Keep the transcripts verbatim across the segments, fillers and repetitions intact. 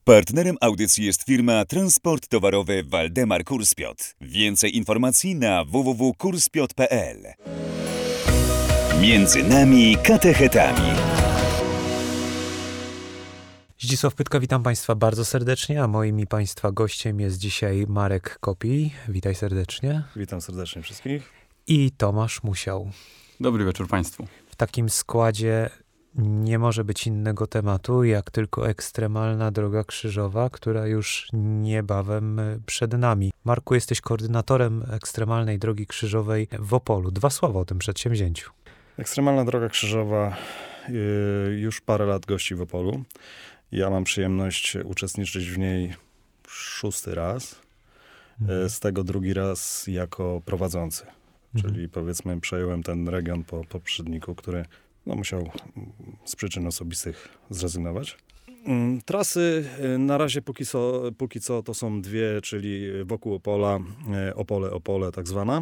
Partnerem audycji jest firma Transport Towarowy Waldemar Kurspiot. Więcej informacji na w w w kropka kurspiot kropka p l. Między nami katechetami. Zdzisław Pytka, witam Państwa bardzo serdecznie, a moim i Państwa gościem jest dzisiaj Marek Kopij. Witaj serdecznie. Witam serdecznie wszystkich. I Tomasz Musiał. Dobry wieczór Państwu. W takim składzie nie może być innego tematu, jak tylko ekstremalna droga krzyżowa, która już niebawem przed nami. Marku, jesteś koordynatorem ekstremalnej drogi krzyżowej w Opolu. Dwa słowa o tym przedsięwzięciu. Ekstremalna droga krzyżowa yy, już parę lat gości w Opolu. Ja mam przyjemność uczestniczyć w niej szósty raz. Mhm. Yy, z tego drugi raz jako prowadzący. Mhm. Czyli powiedzmy przejąłem ten region po poprzedniku, który no, musiał z przyczyn osobistych zrezygnować. Yy, trasy yy, na razie póki co, póki co to są dwie, czyli wokół Opola, yy, Opole, Opole tak zwana.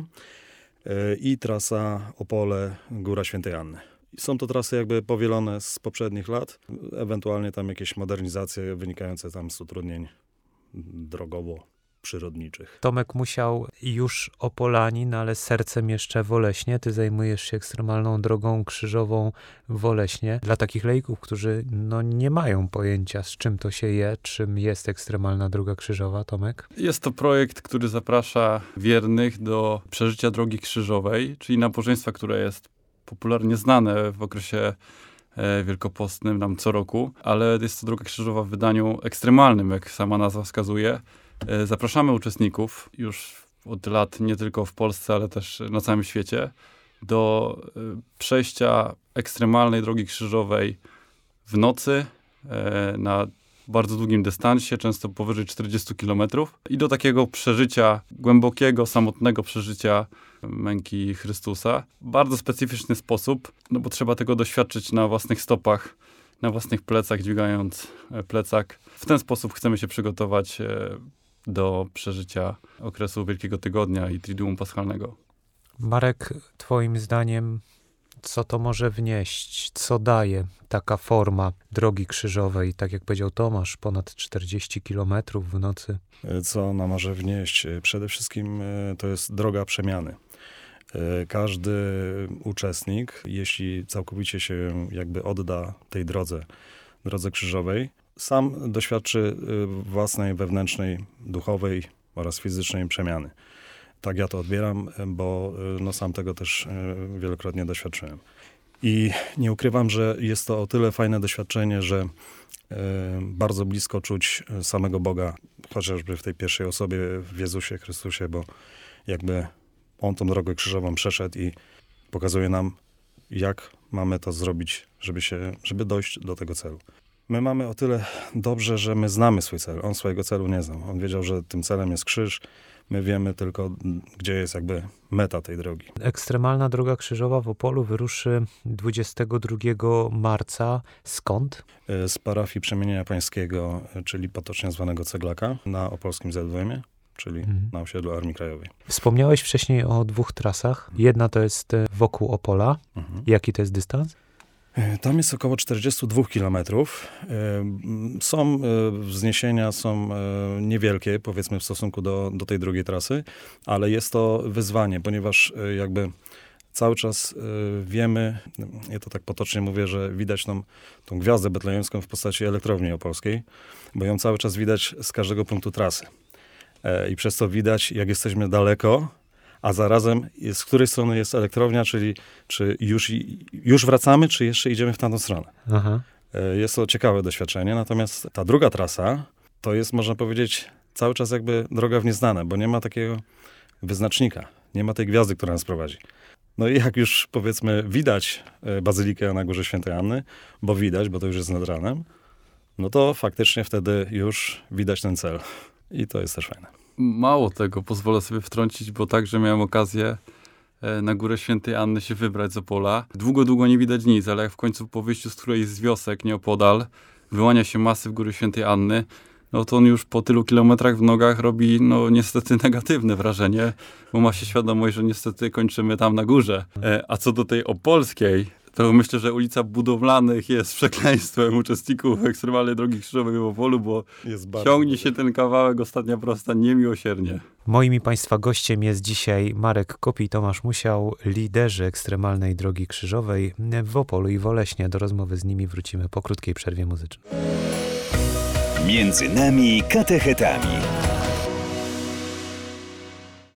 I trasa Opole-Góra Świętej Anny. Są to trasy jakby powielone z poprzednich lat, ewentualnie tam jakieś modernizacje wynikające tam z utrudnień drogowo-przyrodniczych. Tomek Musiał już Opolanin, ale sercem jeszcze w Oleśnie. Ty zajmujesz się ekstremalną drogą krzyżową w Oleśnie. Dla takich laików, którzy no, nie mają pojęcia, z czym to się je, czym jest ekstremalna droga krzyżowa, Tomek? Jest to projekt, który zaprasza wiernych do przeżycia drogi krzyżowej, czyli nabożeństwa, które jest popularnie znane w okresie e, wielkopostnym nam co roku, ale jest to droga krzyżowa w wydaniu ekstremalnym, jak sama nazwa wskazuje. E, zapraszamy uczestników już od lat nie tylko w Polsce, ale też na całym świecie do e, przejścia ekstremalnej drogi krzyżowej w nocy e, na bardzo długim dystansie, często powyżej czterdziestu kilometrów i do takiego przeżycia, głębokiego, samotnego przeżycia męki Chrystusa. Bardzo specyficzny sposób, no bo trzeba tego doświadczyć na własnych stopach, na własnych plecach, dźwigając plecak. W ten sposób chcemy się przygotować do przeżycia okresu Wielkiego Tygodnia i Triduum Paschalnego. Marek, twoim zdaniem, co to może wnieść? Co daje taka forma drogi krzyżowej? Tak jak powiedział Tomasz, ponad czterdzieści kilometrów w nocy. Co ona może wnieść? Przede wszystkim to jest droga przemiany. Każdy uczestnik, jeśli całkowicie się jakby odda tej drodze, drodze krzyżowej, sam doświadczy własnej wewnętrznej, duchowej oraz fizycznej przemiany. Tak ja to odbieram, bo no, sam tego też wielokrotnie doświadczyłem. I nie ukrywam, że jest to o tyle fajne doświadczenie, że e, bardzo blisko czuć samego Boga, chociażby w tej pierwszej osobie, w Jezusie Chrystusie, bo jakby On tą drogę krzyżową przeszedł i pokazuje nam, jak mamy to zrobić, żeby, się, żeby dojść do tego celu. My mamy o tyle dobrze, że my znamy swój cel. On swojego celu nie znał. On wiedział, że tym celem jest krzyż. My wiemy tylko, gdzie jest jakby meta tej drogi. Ekstremalna droga krzyżowa w Opolu wyruszy dwudziestego drugiego marca. Skąd? Z parafii Przemienienia Pańskiego, czyli potocznie zwanego Ceglaka, na opolskim Zedwemie, czyli mhm. na osiedlu Armii Krajowej. Wspomniałeś wcześniej o dwóch trasach. Jedna to jest wokół Opola. Mhm. Jaki to jest dystans? Tam jest około czterdzieści dwa kilometrów. Są wzniesienia, są niewielkie, powiedzmy w stosunku do, do tej drugiej trasy, ale jest to wyzwanie, ponieważ jakby cały czas wiemy, ja to tak potocznie mówię, że widać tą, tą gwiazdę betlejemską w postaci elektrowni opolskiej, bo ją cały czas widać z każdego punktu trasy. I przez to widać, jak jesteśmy daleko, a zarazem z której strony jest elektrownia, czyli czy już, już wracamy, czy jeszcze idziemy w tamtą stronę. Aha. Jest to ciekawe doświadczenie, natomiast ta druga trasa to jest, można powiedzieć, cały czas jakby droga w nieznane, bo nie ma takiego wyznacznika, nie ma tej gwiazdy, która nas prowadzi. No i jak już powiedzmy widać Bazylikę na Górze Świętej Anny, bo widać, bo to już jest nad ranem, no to faktycznie wtedy już widać ten cel i to jest też fajne. Mało tego, pozwolę sobie wtrącić, bo także miałem okazję na Górę Świętej Anny się wybrać z Opola. Długo, długo nie widać nic, ale jak w końcu po wyjściu z którejś z wiosek nieopodal wyłania się masyw Góry Świętej Anny, no to on już po tylu kilometrach w nogach robi, no niestety negatywne wrażenie, bo ma się świadomość, że niestety kończymy tam na górze. A co do tej opolskiej, To myślę, że ulica Budowlanych jest przekleństwem uczestników Ekstremalnej Drogi Krzyżowej w Opolu, bo Jest bardzo ciągnie się ten kawałek, ostatnia prosta, niemiłosiernie. Moim i Państwa gościem jest dzisiaj Marek Kopi i Tomasz Musiał, liderzy Ekstremalnej Drogi Krzyżowej w Opolu i w Oleśnie. Do rozmowy z nimi wrócimy po krótkiej przerwie muzycznej. Między nami katechetami.